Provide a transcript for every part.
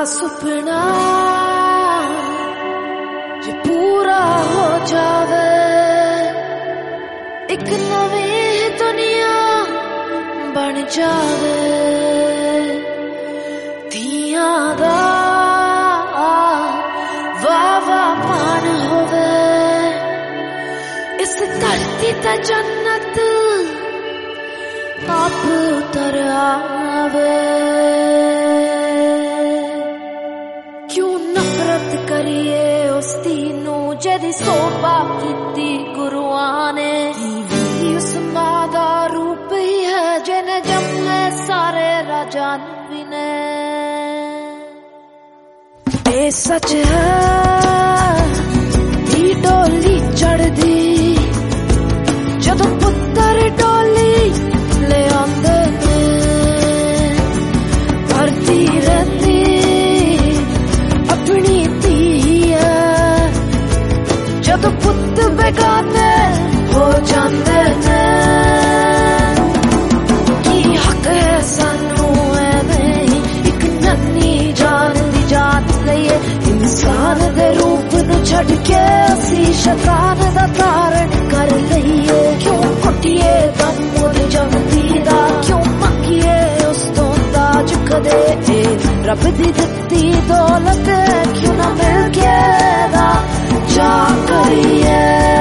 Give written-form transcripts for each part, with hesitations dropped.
सुपना जे पूरा हो जावे, एक नवी दुनिया बन जावे। धियां दा वावा मान होवे, इस धरती ते जन्नत आप उतर आवे। क्यों नफरत करिए उस तीनू जेदी सोभा कीती गुरुआं ने। उस मां दा रूप ही है जिन्हें जम्मे सारे राजान भी ने। ये सच है धी डोली चढ़दी जदों पुत्तर डोली ले आंदे ने। भरती रहती अपनी धी है जदों पुत्त बेगाने हो जांदे ने। की हक है सानू एवें एक नन्ही जान दी जात लईए। इंसान दे रूप नू छड़ के असी शैतान दा धारण कर लईए। क्यों कुटिए दम उद जमदी दा, क्यों मंगिए उस तो ताज कदे। रब दी दित्ती दौलत क्यों ना मिल के दा जा करिए।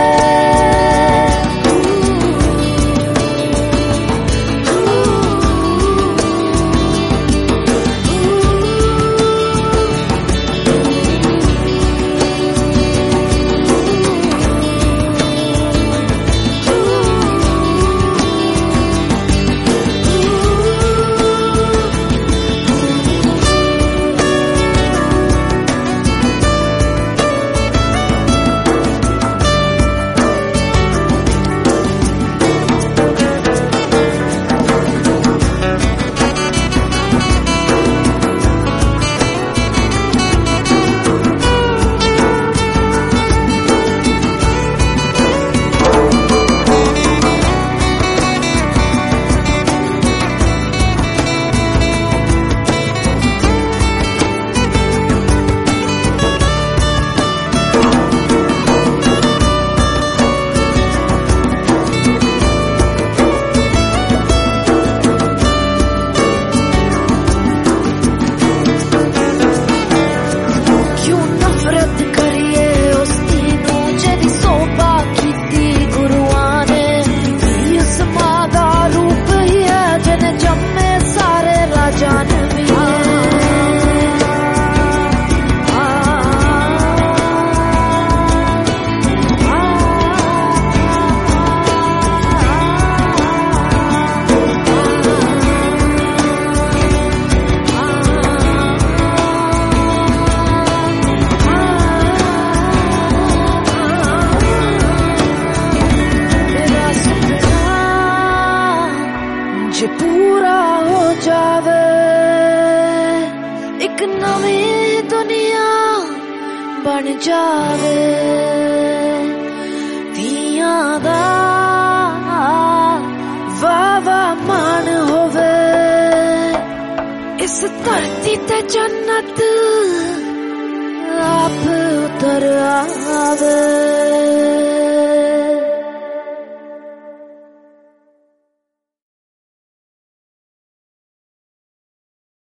जे पूरा हो जावे, एक नवी दुनिया बन जावे। धियां दा वावा मान होवे, इस धरती ते जन्नत आप उतर आवे।